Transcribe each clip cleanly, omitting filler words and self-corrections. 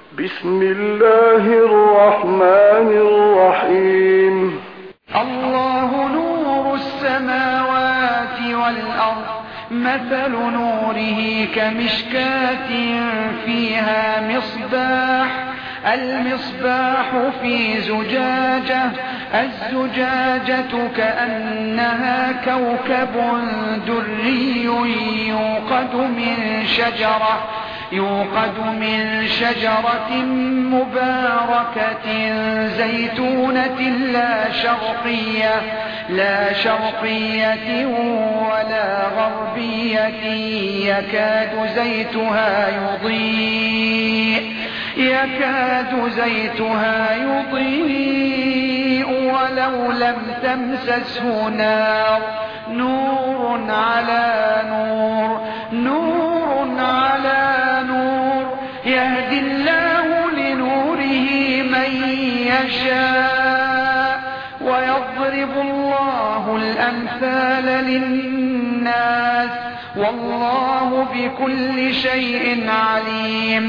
بسم الله الرحمن الرحيم. الله نور السماوات والأرض، مثل نوره كمشكاة فيها مصباح، المصباح في زجاجة، الزجاجة كأنها كوكب دري يوقد من شجرة مباركة زيتونة لا شرقية ولا غربية، يكاد زيتها يضيء ولو لم تمسسه نار، نور على نور، يهدي الله لنوره من يشاء، ويضرب الله الأمثال للناس، والله بكل شيء عليم.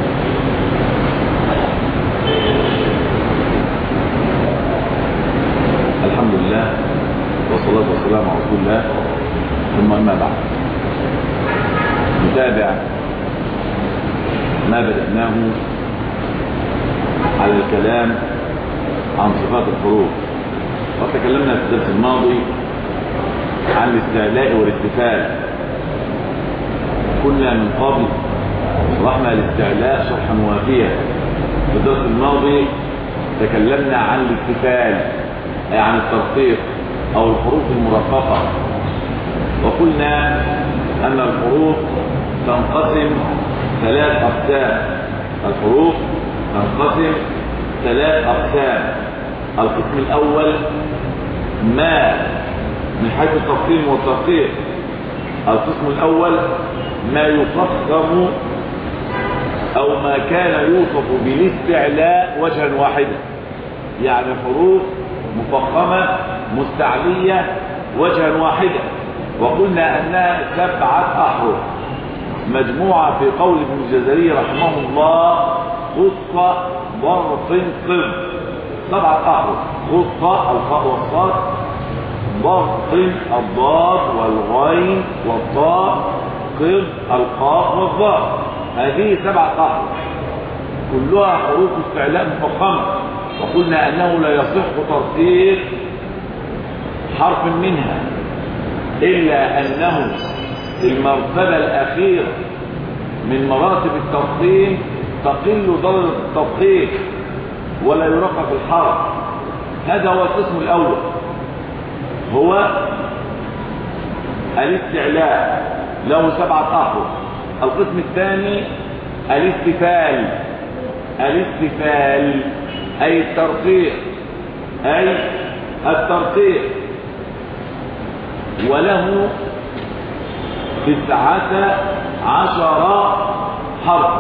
الحمد لله والصلاة والسلام على رسول الله، ثم أما بعد، نتابع ما بدأناه على الكلام عن صفات الحروف. وتكلمنا في الدرس الماضي عن الاستعلاء والاستفال. كنا من قبل شرحنا الاستعلاء شرحا وافيا. في الدرس الماضي تكلمنا عن الاستفال، أي عن الترقيق أو الحروف المرققة، وقلنا أن الحروف تنقسم ثلاث أقسام. الحروف تنقسم ثلاث أقسام. القسم الأول ما من حيث التفخيم والترقيق، القسم الأول ما يفخم أو ما كان يوصف بالاستعلاء وجها واحدا، يعني حروف مفخمة مستعلية وجها واحدا. وقلنا أنها 7 أحرف مجموعة في قول ابن الجزري رحمه الله: خص ضرط قم. 7 أحرف: خص الخاء والصاد، ضرط الضاد والغين والطاء، قم القاف والضاء. هذه 7 أحرف كلها حروف استعلاء مفخمة. وقلنا أنه لا يصح ترتيب حرف منها إلا أنه في المرتبة الأخيرة من مراتب الترقيم تقل درجة التفخيم ولا يرقق الحرف. هذا هو القسم الأول، هو الاستعلاء، له 7 أحرف. القسم الثاني الاستفال أي الترقيق، وله 19 حرفا.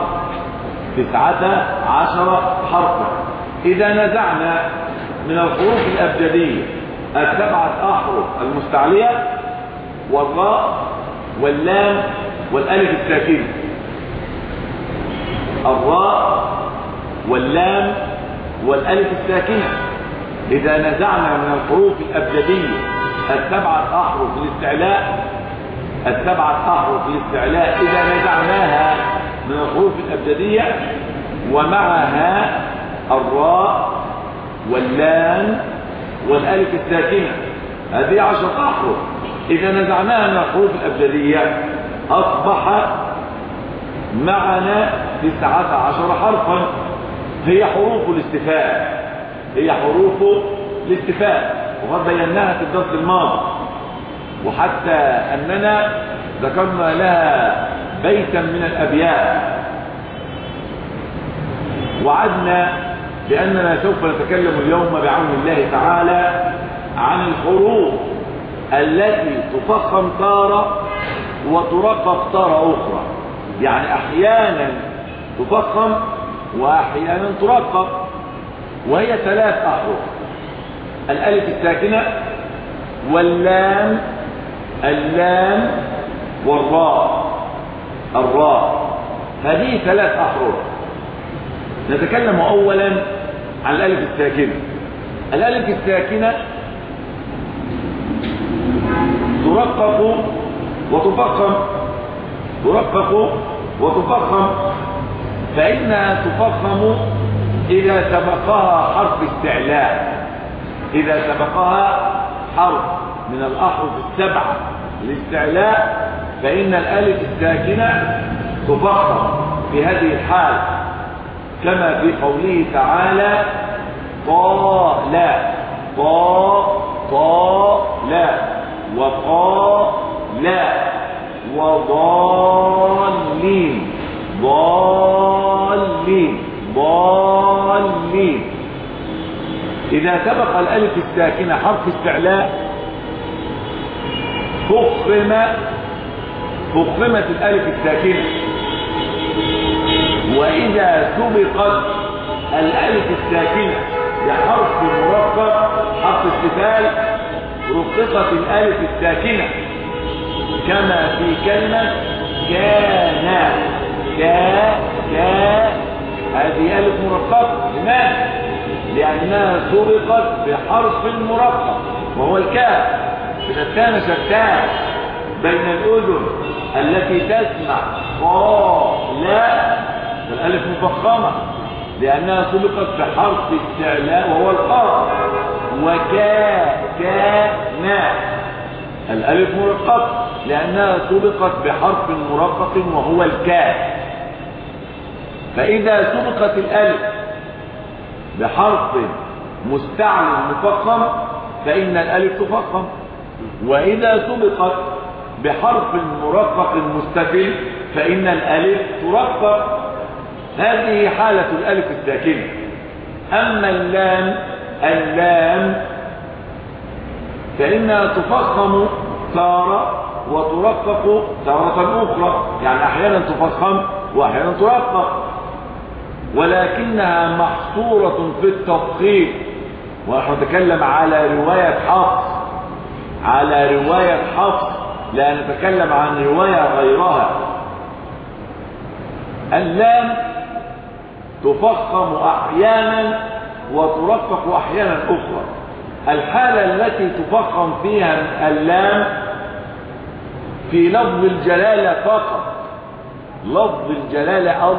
19 حرفا. إذا نزعنا من الحروف الأبجدية 7 أحرف المستعلية والراء واللام والألف الساكنة، الراء واللام والألف الساكنة، إذا نزعنا من الحروف الأبجدية 7 أحرف الاستعلاء، إذا نزعناها من الحروف الأبجدية ومعها الراء واللام والألف الساكنة، هذه 10 أحرف. إذا نزعناها من الحروف الأبجدية أصبح معنا 19 حرفا. هي حروف الاستفاء، وقد بيناها في الدرس الماضي، وحتى أننا ذكرنا لها بيتا من الأبيات. وعدنا بأننا سوف نتكلم اليوم بعون الله تعالى عن الحروف التي تفخم تارة وترقق تارة أخرى، يعني أحيانا تفخم وأحيانا ترقق، وهي 3 أحرف: الألف الساكنة واللام، اللام والراء، هذه 3 أحرف. نتكلم أولا عن الألف الساكنة. الألف الساكنة ترقق وتفخم، ترقق وتفخم، فإنها تفخم إذا سبقها حرف استعلاء، إذا سبقها حرف من الأحرف السبعة الاستعلاء فإن الألف الساكنة تفخم في هذه الحال، كما في قوله تعالى طال طال وقال وضالين ضالين ضالين. إذا سبق الألف الساكنة حرف استعلاء فخمت الألف الساكنة، وإذا سبقت الألف الساكنة بحرف مرقق حرف استفهام رققت الألف الساكنة، كما في كلمة كان هذه ألف مرققة. لماذا؟ لأنها سبقت بحرف مرقق وهو الكاف. شتان بين الأذن التي تسمع لا والألف مفخمة لأنها سبقت بحرف استعلاء وهو القاف، وكان الألف مرققة لأنها سبقت بحرف مرقق وهو الكاف. فإذا سبقت الألف بحرف مستعل مفخم فإن الألف تفخم، وإذا سبقت بحرف مرقق مستفل فإن الألف ترقق. هذه حالة الألف الساكنة. أما اللام فإنها تفخم تارة وترقق تارة أخرى، يعني أحيانا تفخم وأحيانا ترقق، ولكنها محصورة في التفخيم. ونحن نتكلم على رواية حفص لا نتكلم عن رواية غيرها. اللام تفخم أحيانا وترقق أحيانا أخرى. الحالة التي تفخم فيها اللام في لفظ الجلالة فقط، لفظ الجلالة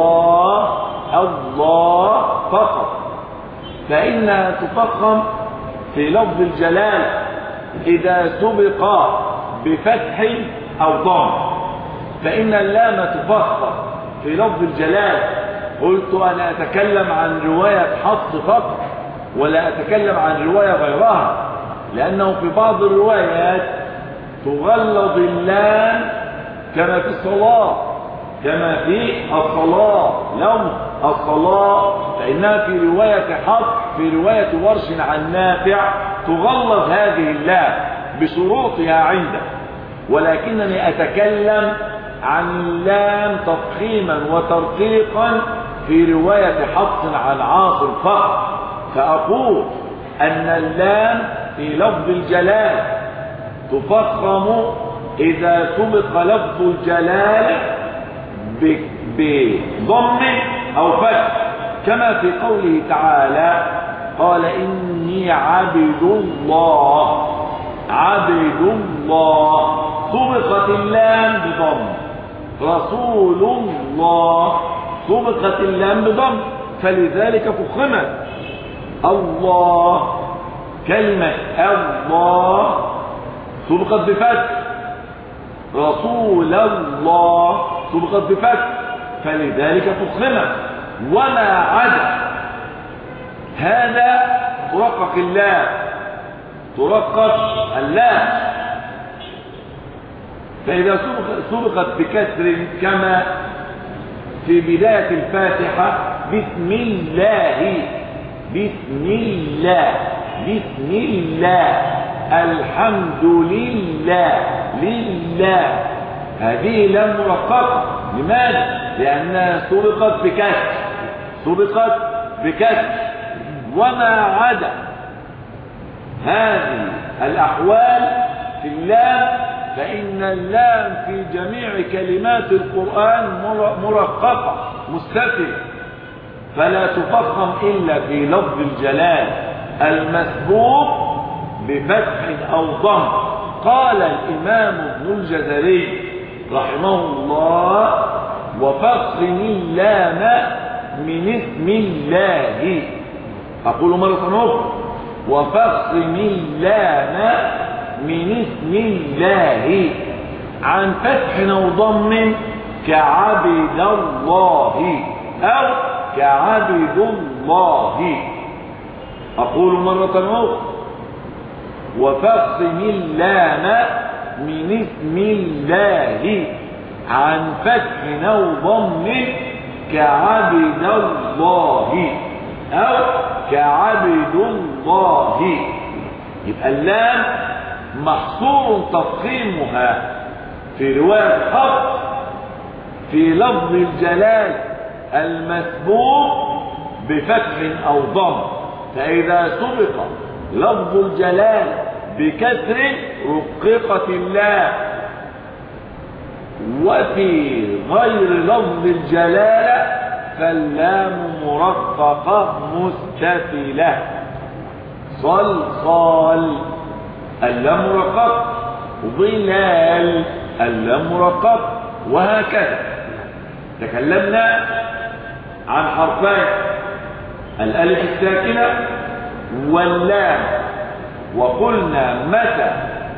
الله فقط، فإنها تفخم في لفظ الجلالة إذا سبق بفتح أو ضم، فإن اللام تفخم في لفظ الجلالة. قلت أنا أتكلم عن رواية حفص فقط ولا أتكلم عن رواية غيرها، لأنه في بعض الروايات تغلظ اللام كما في الصلاة، كما في الصلاة فإنها في رواية حفص في رواية ورش عن نافع تغلظ هذه اللام بشروطها عنده، ولكنني أتكلم عن اللام تفخيما وترقيقا في رواية حفص عن عاصم فقط. فأقول أن اللام في لفظ الجلالة تفخم إذا سبق لفظ الجلالة بضم أو فتح، كما في قوله تعالى قال إني عبد الله سبقت اللام بضم، رسول الله سبقت اللام بضم فلذلك فخمت. الله كلمة الله سبقت بفتح، رسول الله سبقت بفتح فلذلك فخمت. وما عدا هذا ترقق اللام، فإذا سبقت بكسر كما في بداية الفاتحة بسم الله الحمد لله هذه لام مرققة. لماذا؟ لأنها سبقت بكسر. وما عدا هذه الأحوال في اللام فإن اللام في جميع كلمات القرآن مرققة مستفل. فلا تفخم إلا في لفظ الجلال المسبوق بفتح أو ضم. قال الإمام ابن الجزري رحمه الله: وفخم اللام من اسم الله. أقول مرة أخرى: وفخم اللام من اسم الله عن فتح أو ضم كعبد الله أو كعبد الله. أقول مرة أخرى: وفخم اللام من اسم الله عن فتح أو ضم كعبد الله أو كعبد الله. يبقى اللام محصور تفخيمها في رواية حفص في لفظ الجلال المسبوق بفتح أو ضم، فإذا سبق لفظ الجلال بكسر رققت اللام، وفي غير لفظ الجلالة فاللام مرققة مستتلة. صلصال اللام مرققة، ظلال اللام مرققة، وهكذا. تكلمنا عن حرفين: الألف الساكنة واللام، وقلنا متى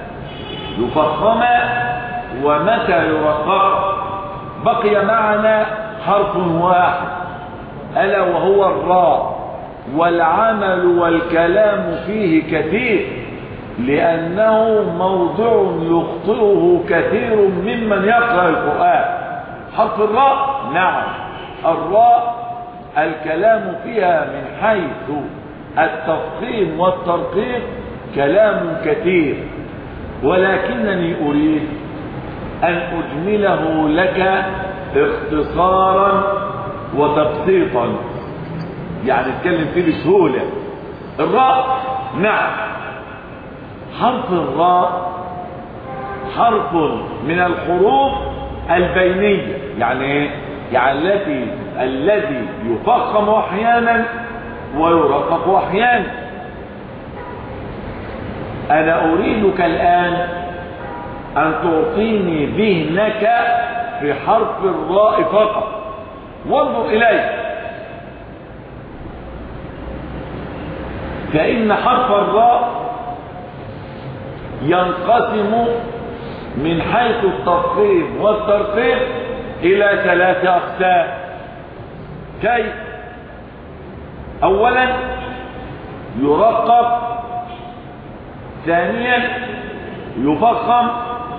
يفخما ومتى يرقق. بقي معنا حرف واحد ألا وهو الراء، والعمل والكلام فيه كثير لأنه موضع يخطئه كثير ممن يقرأ القرآن. حرف الراء، نعم الراء الكلام فيها من حيث التفخيم والترقيق كلام كثير، ولكنني أريد أن أجمله لك اختصارا وتبسيطا، يعني اتكلم فيه بسهولة. الراء، نعم حرف الراء حرف من الحروف البينية. يعني ايه؟ يعني الذي يفخم احيانا ويرقق احيانا. انا اريدك الان ان تعطيني ذهنك في حرف الراء فقط، وانظر اليه، فان حرف الراء ينقسم من حيث التفخيم والترقيق الى 3 اقسام. كيف؟ اولا يرقق، ثانيا يفخم،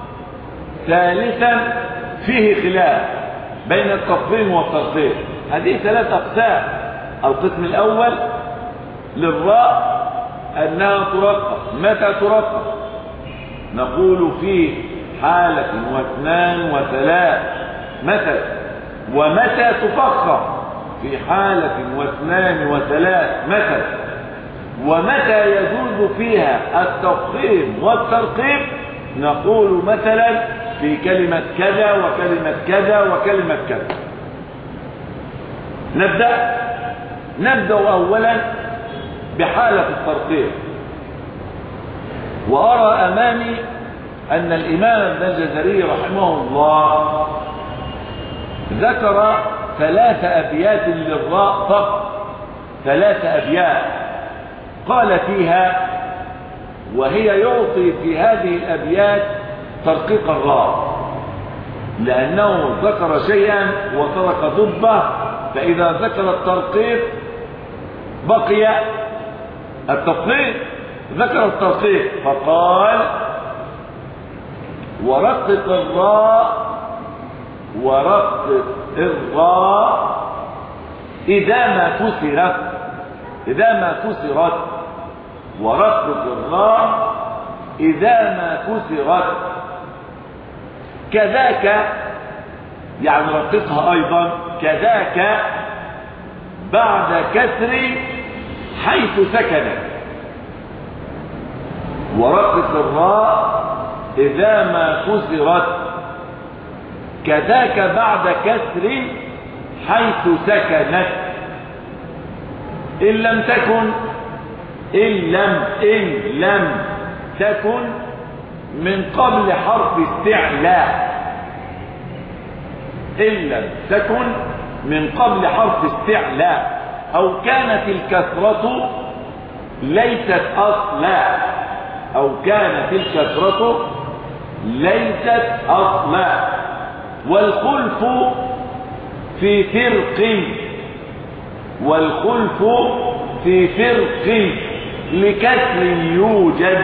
ثالثا فيه خلاف بين التفخيم والترقيق. هذه 3 اقسام. القسم الاول للراء انها ترقق. متى ترقق؟ نقول في حالة واثنان وثلاث مثلا. ومتى تفخم؟ في حالة واثنان وثلاث مثلا. ومتى يجوز فيها التفخيم والترقيق؟ نقول مثلا في كلمة كذا وكلمة كذا وكلمة كذا. نبدأ أولا بحالة الترقيق. وأرى أمامي أن الإمام ابن الجزري رحمه الله ذكر 3 أبيات للراء فقط، 3 أبيات قال فيها، وهي يعطي في هذه الأبيات ترقيق الراء، لأنه ذكر شيئا وترك ضده، فإذا ذكر الترقيق بقي التفخيم. ذكر الترقيق فقال: ورقق الراء إذا ما كسرت ورقق الراء إذا ما كسرت. كذاك يعني رققها أيضا، كذاك بعد كسر حيث سكنت. ورقق الراء إذا ما كسرت، كذاك بعد كسر حيث سكنت. إن لم تكن من قبل حرف استعلاء، إن لم تكن من قبل حرف استعلاء، أو كانت الكسرة ليست أصلا، أو كانت الكسرة ليست أصلا. والخلف في فرق، والخلف في فرق لكسر يوجد،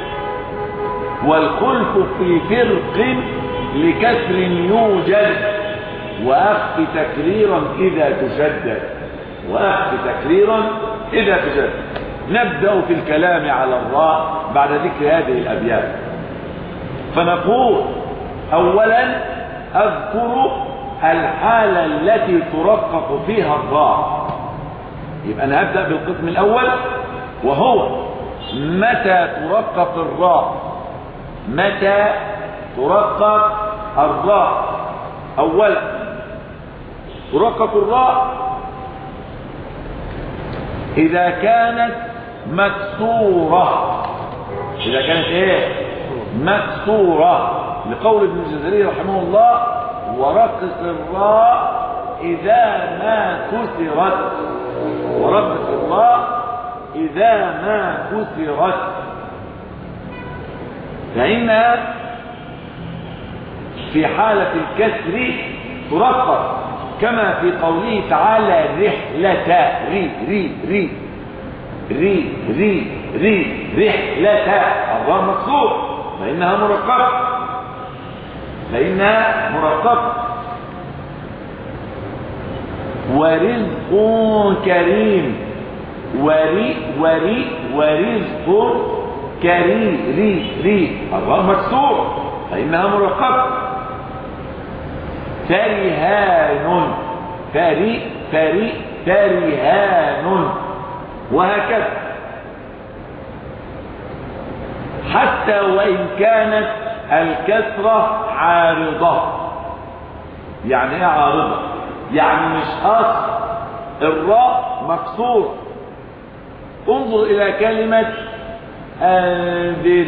والخلف في فرق لكسر يوجد، وأخف تكريرا إذا تشدد، وأخف تكريرا إذا تشدد. نبدأ في الكلام على الراء بعد ذكر هذه الأبيات. فنقول أولا أذكر الحالة التي ترقق فيها الراء. يبقى أنا هبدأ بالقسم الأول، وهو متى ترقق الراء، متى ترقق الراء. أولا ترقق الراء إذا كانت مكسورة، إذا كانت إيه؟ مكسورة، لقول ابن الجزري رحمه الله: ورقق الراء إذا ما كسرت، ورقق الراء إذا ما كسرت، فإنها في حالة الكسر ترقق، كما في قوله تعالى: رحلة، ري ري ري ري ري ري رحلة، الراء مكسور فإنها مرققة، فإنها مرققة. ورزق كريم، ورزق كريم، ري ري الراء مكسور فإنها مرققة. فرهان، فرهان، وهكذا، حتى وإن كانت الكسرة عارضة. يعني ايه عارضة؟ يعني مش أصل الراء مكسور. انظر إلى كلمة أنذر،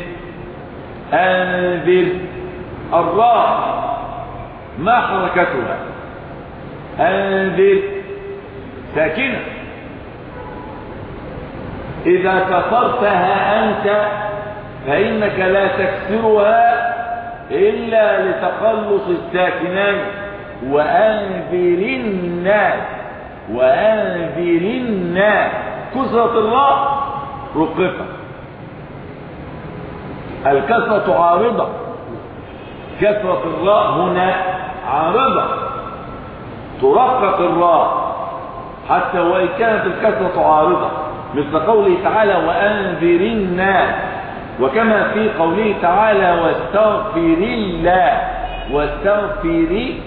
أنذر، الراء ما حركتها؟ أنذر ساكنة. إذا كسرتها أنت فإنك لا تكسرها إلا لتخلص الساكنين. وأنذر الناس، وأنذر الناس، كسرت الراء رققت. الكسرة عارضة، كسرة الراء هنا عارضة، ترقق الراء حتى وإن كانت الكسرة عارضة، مثل قوله تعالى: وأنذر الناس، وكما في قوله تعالى: واستغفر الله، واستغفري،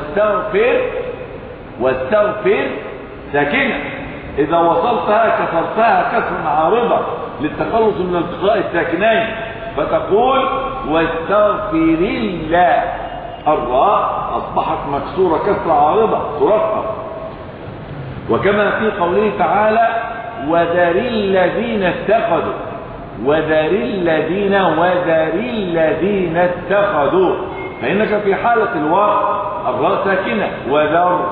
واستغفر ساكنة. إذا وصلتها كسرتها كسرا عارضة للتخلص من التقاء الساكنين، فتقول: واستغفر الله، الراء أصبحت مكسورة كسرة عارضة ترقق. وكما في قوله تعالى: وذر الذين اتخذوا، وذر الذين، وذر الذين اتخذوا، فإنك في حالة الواو الراء ساكنة، وذر،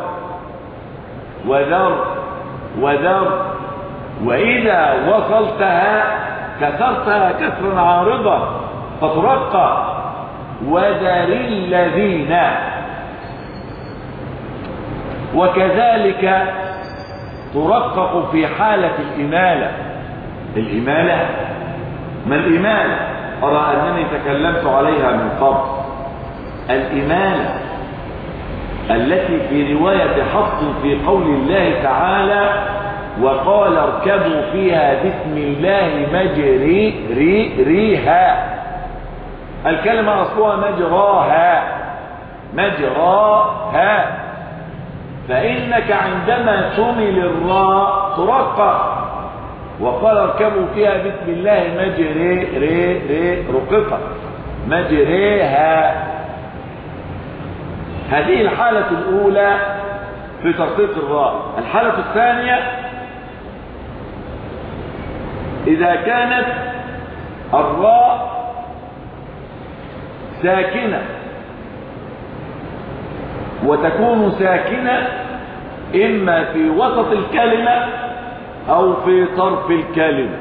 وذر، وذر. وإذا وصلتها كسرتها كسرا عارضة فترقق: وذر الذين. وكذلك ترقق في حالة الإمالة. الإمالة، ما الإمالة؟ أرى أنني تكلمت عليها من قبل. الإمالة التي في رواية حفص في قول الله تعالى: وقال اركبوا فيها بسم الله مجريها. الكلمة أصلها مجراها، مجراها، فإنك عندما تمل الراء ترقق. وقال اركبوا فيها بسم الله رققة، مجريها. هذه الحالة الأولى في ترقيق الراء. الحالة الثانية إذا كانت الراء ساكنة، وتكون ساكنة إما في وسط الكلمة أو في طرف الكلمة.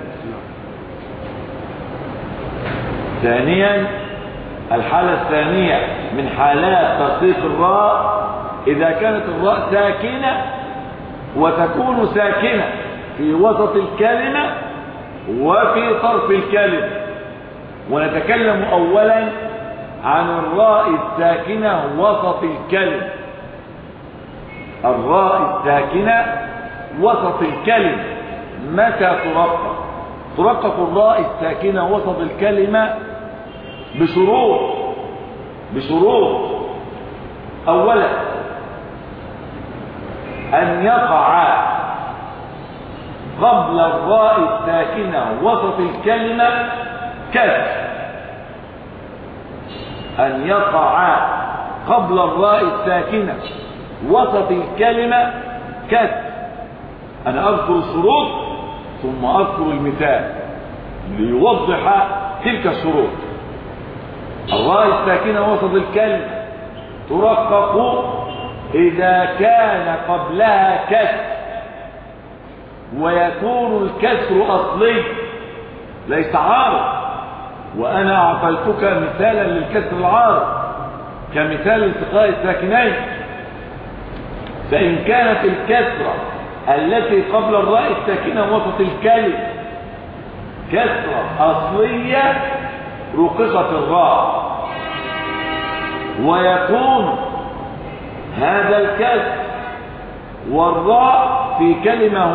ثانيا، الحالة الثانية من حالات ترقيق الراء إذا كانت الراء ساكنة وتكون ساكنة في وسط الكلمة وفي طرف الكلمة. ونتكلم أولا عن الراء الساكنة وسط الكلمة. الراء الساكنة وسط الكلمة متى ترقق؟ ترقق الراء الساكنة وسط الكلمة بشروط. أولا، أن يقع قبل الراء الساكنة وسط الكلمة كسر. أن يقع قبل الراء الساكنة وسط الكلمة كسر. أنا أذكر الشروط ثم أذكر المثال ليوضح تلك الشروط. الراء الساكنة وسط الكلمة ترقق إذا كان قبلها كسر، ويكون الكسر أصلي ليس عارض. وأنا أعطيتك مثالا للكسر العارض كمثال التقاء الساكنين. فإن كانت الكسرة التي قبل الراء الساكنة وسط الكلمة كسرة أصلية رققت الراء، ويكون هذا الكسر والراء في كلمة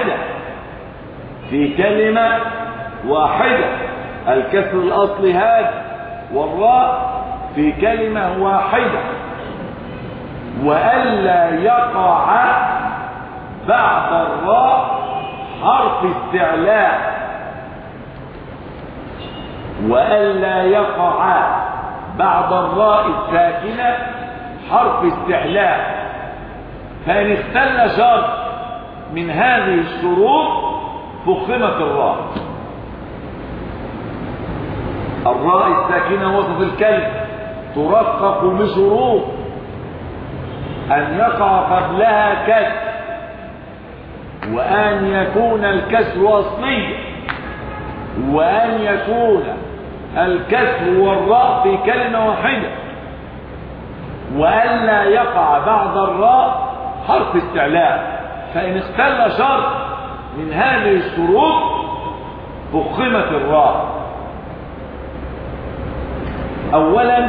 واحدة. الكسر الأصلي هذا والراء في كلمة واحدة. وألا يقع بعد الراء حرف استعلاء. وألا يقع بعد الراء الساكنة حرف استعلاء. فإن اختل شرط من هذه الشروط فخمت الراء. الراء الساكنة وسط الكلمة ترقق بشروط: أن يقع قبلها كسر، وأن يكون الكسر أصليا، وأن يكون الكسر والراء في كلمة واحدة، وأن لا يقع بعد الراء حرف استعلاء. فإن اختل شرط من هذه الشروط فخمت الراء. أولا،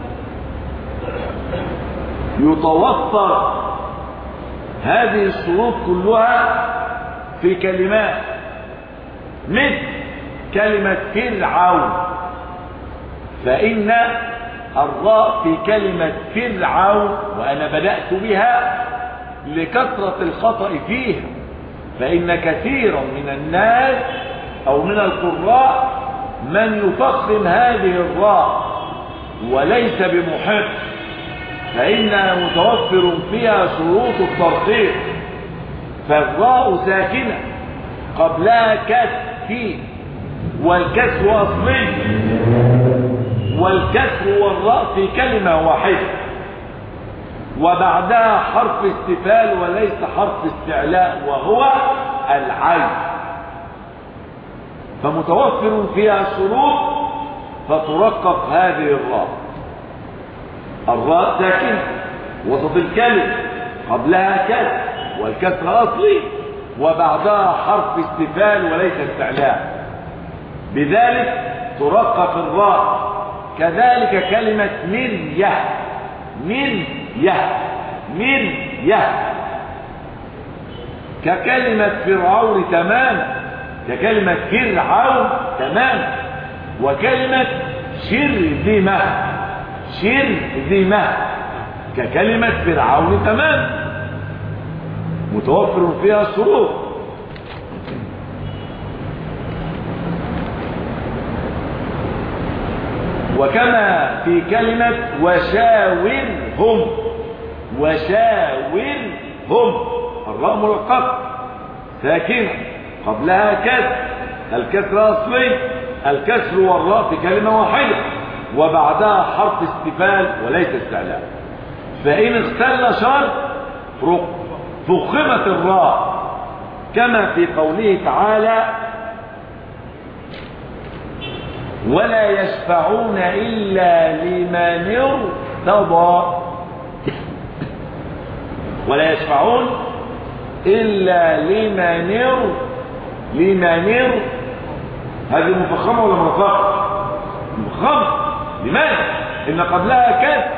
يتوفر هذه الشروط كلها في كلمات، مثل كلمة فرعون، فإن الراء في كلمة فرعون وأنا بدأت بها لكثرة الخطأ فيها، فإن كثيرا من الناس أو من القراء من يفخم هذه الراء وليس بمحق، فإنها متوفر فيها شروط الترقيق. فالراء ساكنة قبلها كسر، والكسر أصلي، والكسر والراء في كلمة واحدة، وبعدها حرف استفال وليس حرف استعلاء وهو العين، فمتوفر فيها شروط فترقق هذه الراء. الراء ساكنة وسط الكلمة قبلها كسر، والكسر أصلي، وبعدها حرف استفال وليس استعلاء، بذلك ترقق الراء. كذلك كلمة مرية، ككلمة فرعون تماما، ككلمة فرعون تماما. وكلمة شرذمة ككلمة فرعون تماما، متوفر فيها الشروط. وكما في كلمة وشاورهم، الراء مرققة ساكنة قبلها كسر، الكسر أصلي، الكسر والراء في كلمة واحدة وبعدها حرف استفال وليس استعلاء. فإن اختل شرط فخمت الراء كما في قوله تعالى ولا يشفعون إلا لمن ارتضى. ولا يشفعون إلا لمن هذه مفخمة ولا مرفقة؟ مفخمة. لماذا؟ إن قبلها كسر،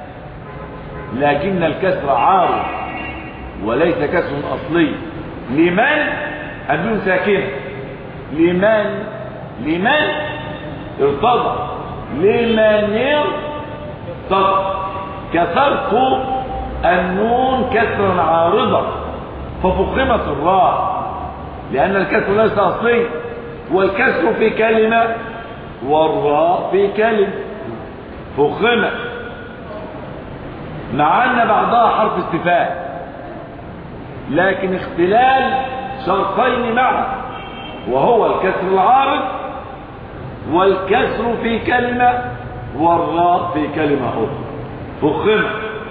لكن الكسر عارض وليس كسر أصلي. لمن النون ساكنة، لمن ارتضى، لمن ارتضى. كسرت النون كسرا عارضا ففخمت الراء لأن الكسر ليس أصلي، والكسر في كلمة والراء في كلمة فخمت، مع أن بعضها حرف استفهام، لكن اختلال شرطين معا، وهو الكسر العارض والكسر في كلمة والراء في كلمة أخرى فخمت.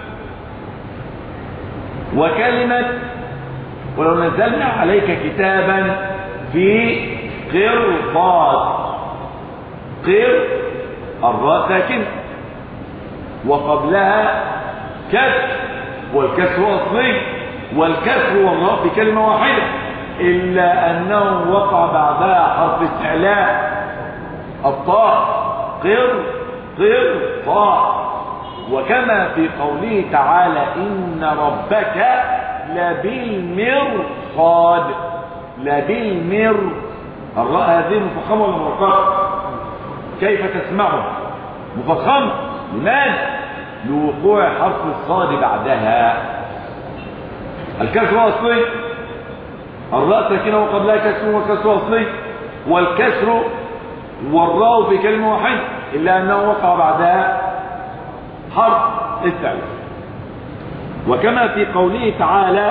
وكلمة ولو نزلنا عليك كتابا في قرطاس، قر الراء ساكنة وقبلها كسر، والكسر أصلي، والكسر والراء في كلمة واحدة، إلا أنه وقع بعدها حرف استعلاء الطاء، قرطاس. وكما في قوله تعالى إن ربك لبالمرصاد، الراء هذه مفخمة ولا مرققة؟ كيف تسمعها؟ مفخمة. لماذا؟ لوقوع حرف الصاد بعدها. الكسر أصلي، الراء ساكنة وقبلها كسر والكسر أصلي، والكسر والراء في كلمة واحدة إلا أنه وقع بعدها حرف استعلاء. وكما في قوله تعالى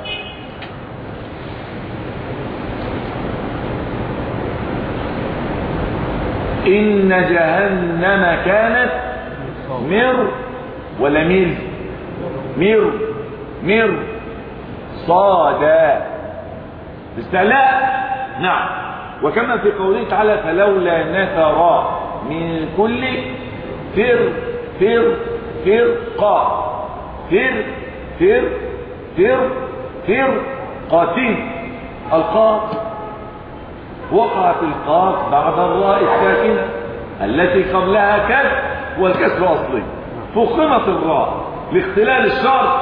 إن جهنم كانت ولا صادا استعلاء. نعم. وكما في قوله تعالى فلولا نفر من كل فرقة القاف، وقعت القاف بعد الراء الساكنة التي قبلها كسر والكسر أصلي، فخمت الراء لاختلال الشرط.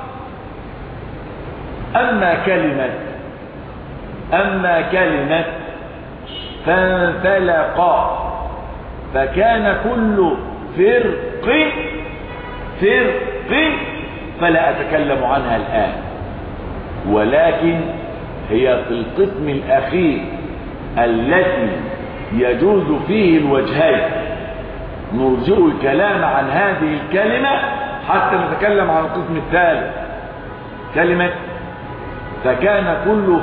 أما كلمة فانفلق فكان كل فرق فلا أتكلم عنها الآن، ولكن هي في القسم الأخير التي يجوز فيه الوجهين، نرجع الكلام عن هذه الكلمة حتى نتكلم عن القسم الثالث. كلمة فكان كل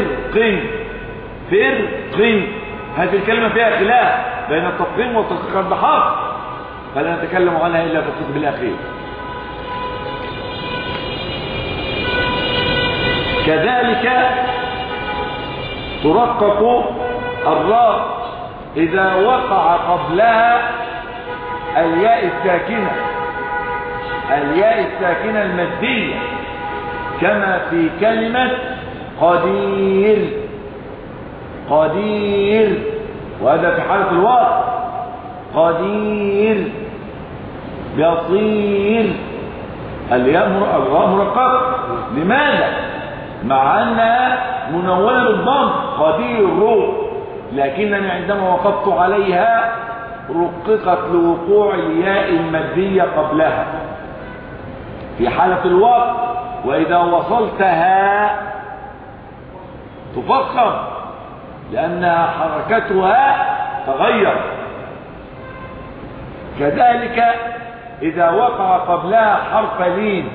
فرق هذه الكلمة فيها خلاف بين التفخيم والتدقيق الضحاك، فلا نتكلم عنها إلا في القسم الأخير. كذلك ترقق الراء إذا وقع قبلها الياء الساكنة المادية، كما في كلمة قدير، وهذا في حالة الوقت. قدير، يصير، الراء مرققة. لماذا؟ مع أنها منونة بالضم قدير، لكنني عندما وقفت عليها رققت لوقوع الياء المادية قبلها في حالة الوقت، وإذا وصلتها تفخم لأنها حركتها تغير. كذلك إذا وقع قبلها حرف لين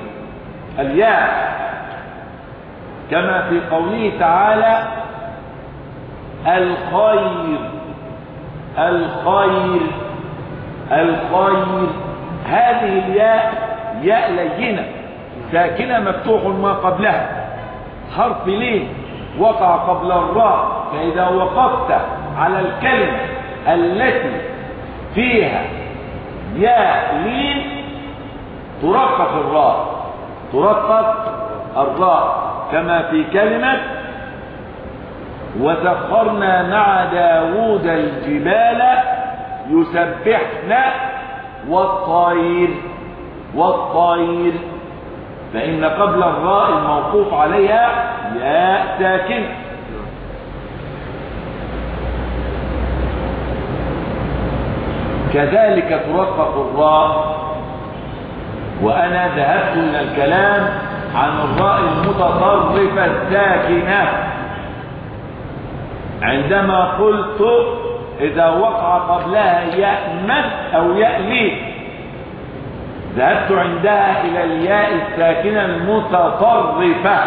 الياء، كما في قوله تعالى الخير الخير الخير. هذه الياء ياء لينة ساكنة مفتوح ما قبلها، حرف لين وقع قبل الراء، فإذا وقفت على الكلمة التي فيها ياء لين ترقق الراء، ترقق الراء، كما في كلمة وسخرنا مع داود الجبال يسبحن والطير والطير، فإن قبل الراء الموقوف عليها ياء ساكن. كذلك ترقق الراء. وأنا ذهبت إلى الكلام عن الراء المتطرفة الساكنة عندما قلت إذا وقع قبلها ياء مد أو ياء لين، ذهبت عندها إلى الياء الساكنة المتطرفة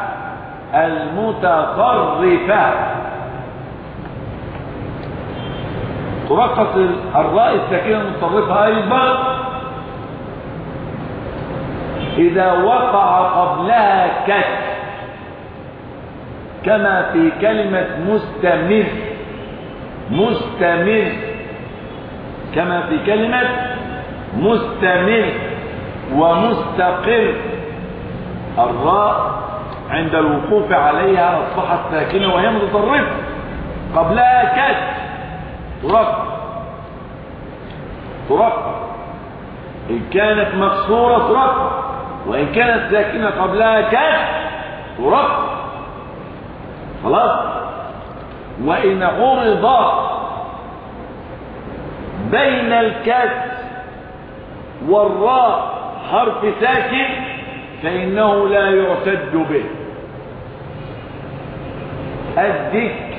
المتطرفة. ترقق الراء الساكنة المتطرفة أيضا إذا وقع قبلها كسر، كما في كلمة مستمر مستمر، كما في كلمة مستمر ومستقر. الراء عند الوقوف عليها أصبحت ساكنة وهي متطرفة، قبلها كسر ترقق ترقق، إن كانت مكسورة ترقق، وإن كانت ساكنة قبلها كسر ترقق. خلاص. وإن عرض بين الكسر والراء حرف ساكن فإنه لا يعتد به. الذكر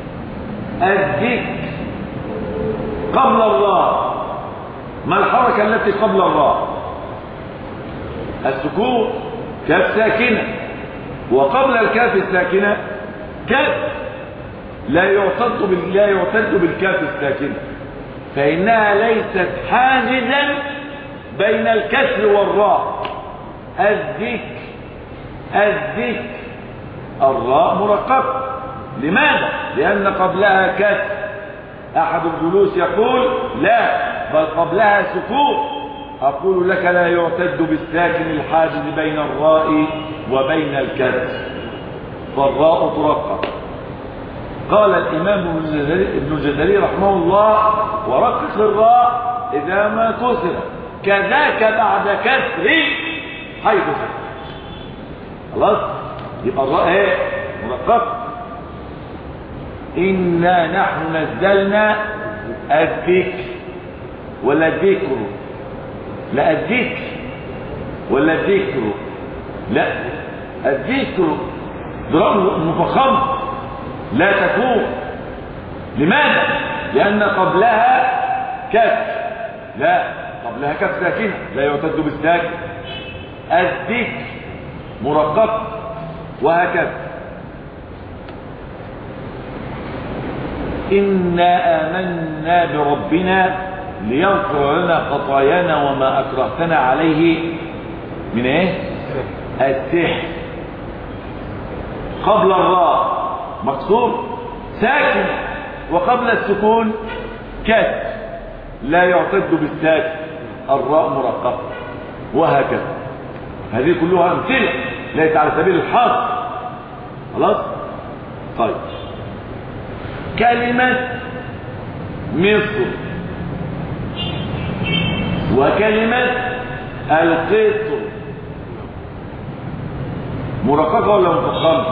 الذكر قبل الراء، ما الحركة التي قبل الراء؟ السكون، كاف ساكنة، وقبل الكاف الساكنة كاف، لا يعتد بالكاف الساكنة، فإنها ليست حاجزا بين الكسر والراء. الذكر الذكر الراء مرققة. لماذا؟ لأن قبلها كسر. أحد الجلوس يقول لا، بل قبلها سكون. أقول لك لا يعتد بالساكن الحاجز بين الراء وبين الكسر، فالراء ترقق. قال الإمام ابن الجزري رحمه الله ورقق الراء إذا ما كسر، كذاك بعد كسر حيث سكن. خلاص، يبقى الراء ايه؟ مرققة. إنا نحن نزلنا الذكر ولا الذكر؟ لا الذكر ولا الذكر؟ لا الذكر ضرب مفخم لا تكون. لماذا؟ لأن قبلها كسر، لا قبلها كسر ساكنة لا يعتد بالساكن. الذكر مرقق وهكذا. إنا آمنا بربنا ليغفر لنا خطايانا وما أكرهتنا عليه من ايه؟ السحر. قبل الراء مكسور ساكن، وقبل السكون كسر لا يعتد بالساكن، الراء مرققة وهكذا. هذه كلها أمثلة ليس على سبيل الحصر. خلاص. طيب، كلمة مصر وكلمة القطر مرققة ولا مفخمة؟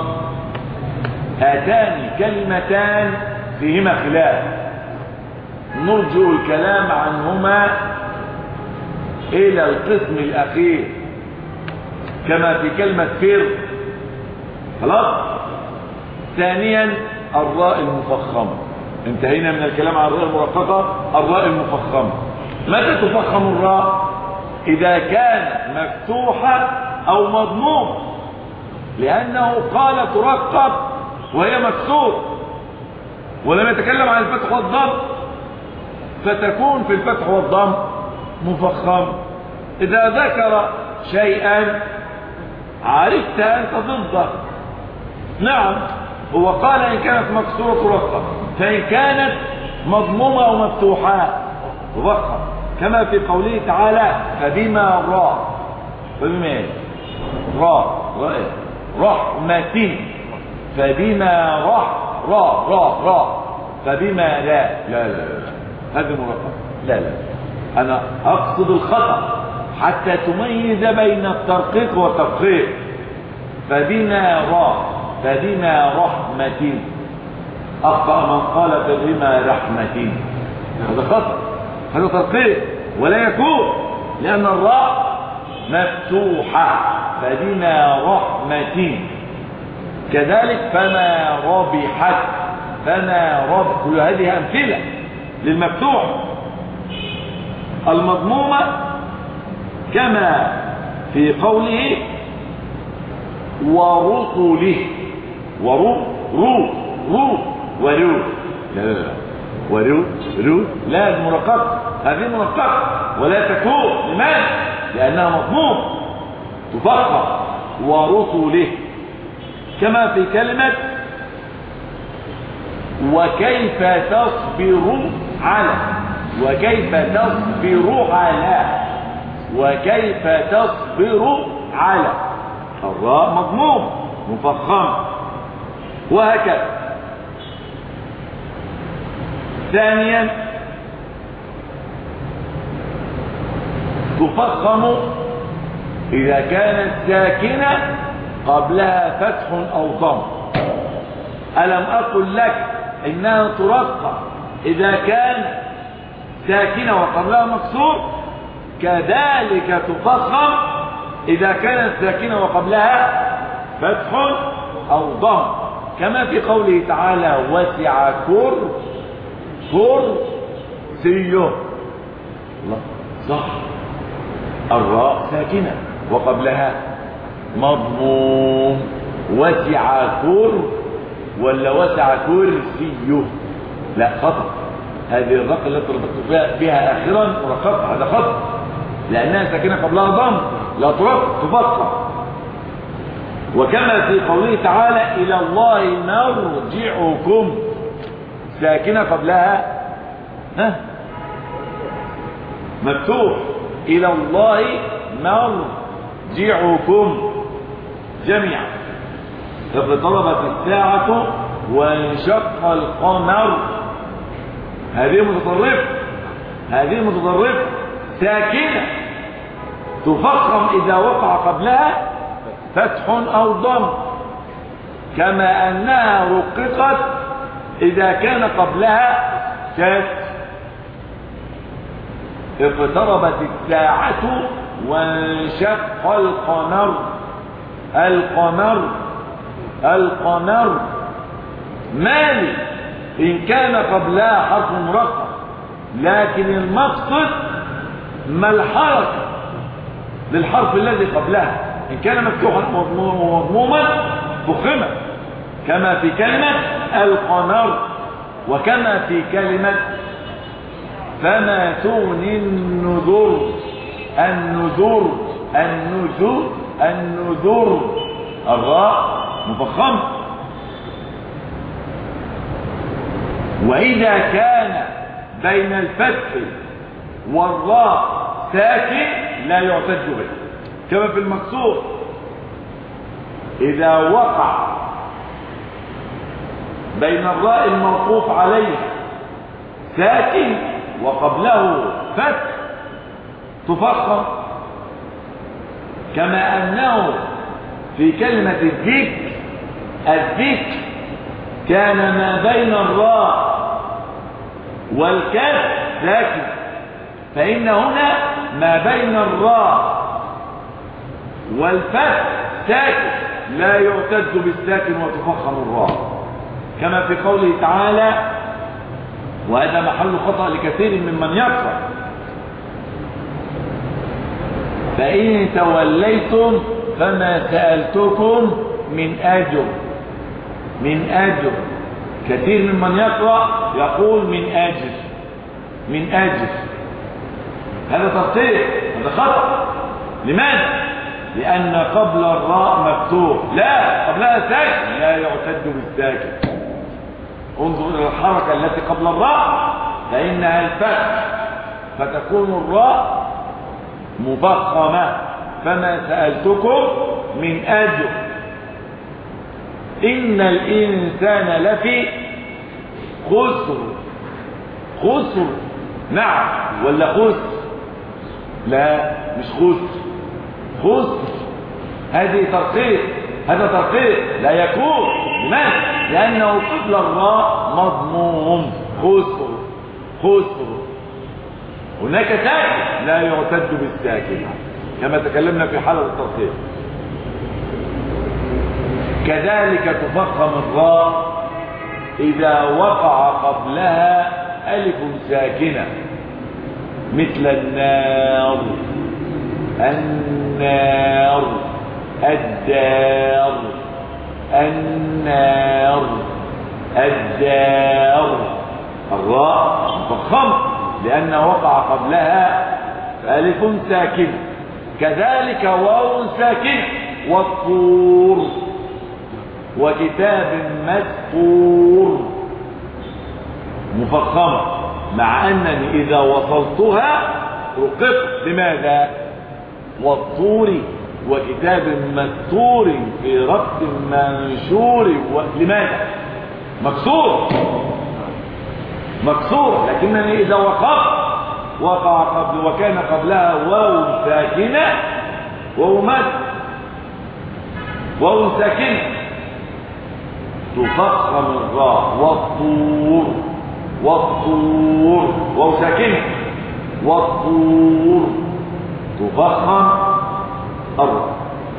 هاتان كلمتان فيهما خلاف، نرجع الكلام عنهما إلى القسم الأخير كما في كلمة فر. خلاص. ثانيا الراء المفخمة، انتهينا من الكلام عن الراء المرققة. الراء المفخمة متى تفخم الراء؟ إذا كانت مفتوحة أو مضمومة، لأنه قال ترقق وهي مكسور. ولما يتكلم عن الفتح والضم فتكون في الفتح والضم مفخم. إذا ذكر شيئا عرفت أنت ضده. نعم، هو قال إن كانت مكسورة ترقق، فإن كانت مضمومة أو مفتوحة تفخم، كما في قوله تعالى فبما فبما رحمة، فبما فبما لا هذه مرققة. لا أنا أقصد الخطأ حتى تميز بين الترقيق والتفخيم. فبما رحمة، أخطأ من قال فبما رحمة، هذا خطأ، هذا ترقيق ولا يكون، لأن الراء مفتوحة. فبما رحمة. كذلك فما ربحت، كل هذه أمثلة للمفتوح. المضمومة كما في قوله ورسله، لا المرققة، هذه مرققة ولا تكون. لماذا؟ لأنها مضموم تفخم. ورسله، كما في كلمة وكيف تصبر على، الراء مضموم مفخم، وهكذا. ثانيا تفخم إذا كانت ساكنة قبلها فتح أو ضم. ألم أقل لك إنها ترقق إذا كانت ساكنة وقبلها مكسور؟ كذلك تفخم إذا كانت ساكنة وقبلها فتح أو ضم، كما في قوله تعالى وسع كرسيه. صح، الراء ساكنة وقبلها مضموم. وسع ولا وسع كرسيه؟ لا، خطأ. هذه الرقة التي ربطت بها آخرا مرققة، هذا خطأ، لأنها ساكنة قبلها ضم، لا تفخم. وكما في قوله تعالى إلى الله مرجعكم، ساكنة قبلها مفتوح. إلى الله مرجعكم جميعا. اقتربت الساعة وانشق القمر، هذه متطرفة ساكنة تفخم إذا وقع قبلها فتح أو ضم، كما أنها رققت إذا كان قبلها كسر. اقتربت الساعة وانشق القمر مالي إن كان قبلها حرف مرقق، لكن المقصد ما الحركة للحرف الذي قبلها. إن كان مفتوحا ومضموما فخمة، كما في كلمة القمر، وكما في كلمة فما تغني النذر الراء مفخمة. وإذا كان بين الفتح والراء ساكن لا يعتد به، كما في المكسور إذا وقع بين الراء الموقوف عليه ساكن وقبله فتح تفخم، كما أنه في كلمة الذكر كان ما بين الراء والكاف ساكن، فإن هنا ما بين الراء والفتح ساكن لا يعتد بالساكن وتفخم الراء، كما في قوله تعالى، وهذا محل خطأ لكثير ممن يقرأ، فإن توليتم فما سألتكم من أجر كثير ممن يقرأ يقول من أجل، من أجل، هذا ترتيب، هذا خطأ. لماذا؟ لأن قبل الراء مفتوح، لا قبلها ساكن، لا يعتد بالساكن. انظر إلى الحركة التي قبل الراء فإنها الفتح، فتكون الراء مفخمة. فما سألتكم من أجل إن الإنسان لفي خسر. خسر نعم ولا خسر؟ لا مش خسر، خسر. هذه ترقيق، هذا ترقيق لا يكون. لماذا؟ لأنه قبل الراء مضموم. خسر، خسر. هناك ساكن لا يعتد بالساكن كما تكلمنا في حالة الترقيق. كذلك تفخم الراء إذا وقع قبلها ألف ساكنة مثل النار، النار، الدار، النار، الدار. الراء مفخمة لأن وقع قبلها ألف ساكنة. كذلك واو ساكنة، والطور، وكتاب مسطور، مفخمة، مع أنني إذا وصلتها رققت. لماذا؟ والطور وكتاب مسطور في ربط منشور. لماذا؟ مكسور، مكسور. لكنني إذا وقفت وقع قبل وكان قبلها واو ساكنة، واو مد، واو ساكنة، تفخم الراء. والطور، والطور، واو ساكنة، والطور، تفخم الراء.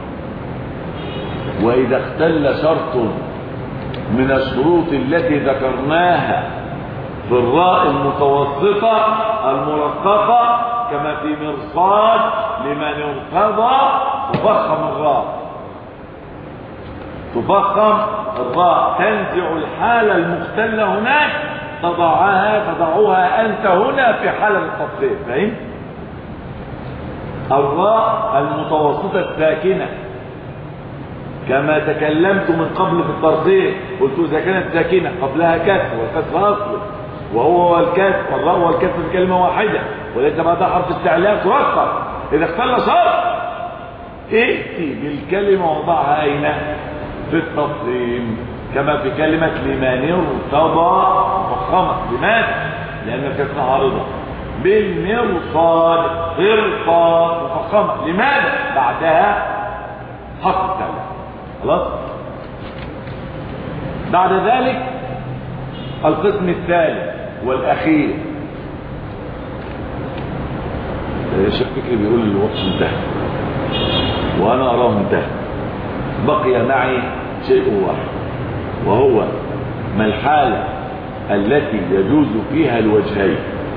وإذا اختل شرط من الشروط التي ذكرناها في الراء المتوسطة المرققة كما في مرصاد لمن ارتضى، تفخم الراء، تفخم الراء، تنزع الحالة المختلة هناك، تضعها أنت هنا في حالة التفصيل. فهمت؟ الراء المتوسطة الساكنة كما تكلمت من قبل في الترتيب، قلت إذا كانت ساكنة قبلها كسر، والكسر أصل وهو والكسر، والراء والكسر كلمة واحدة وليس بعدها حرف استعلاء، ترقق. إذا اختل شرط ائتي بالكلمة وضعها أين؟ في التصريم، كما في كلمة لمن ارتضى مفخمة. لماذا؟ لأن الكسر عارضة. بالمرصاد، مرصاد مفخمة. لماذا؟ بعدها حرف استعلاء. خلاص؟ بعد ذلك القسم الثالث والأخير. الشيخ فكري بيقول الوقت انتهى وأنا أراه انتهى. بقي معي شيء واحد، وهو ما الحالة التي يجوز فيها الوجهين،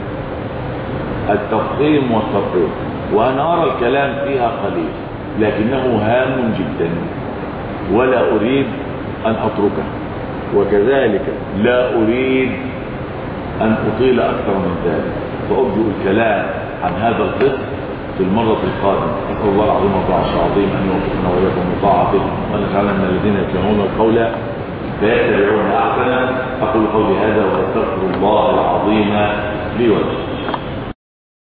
التفخيم والترقيق. وأنا أرى الكلام فيها قليل لكنه هام جدا ولا أريد أن أتركه، وكذلك لا أريد أن أطيل أكثر من ذلك، فأرجو الكلام عن هذا القسم في المرة القادمة. أسأل الله العظيم والعرش العظيم أن يوفقنا وإياكم لطاعته وأن يجعلنا من الذين يتبعون القول فيتبعون أحسنه. أقول قولي هذا وأستغفر الله العظيم لي ولكم.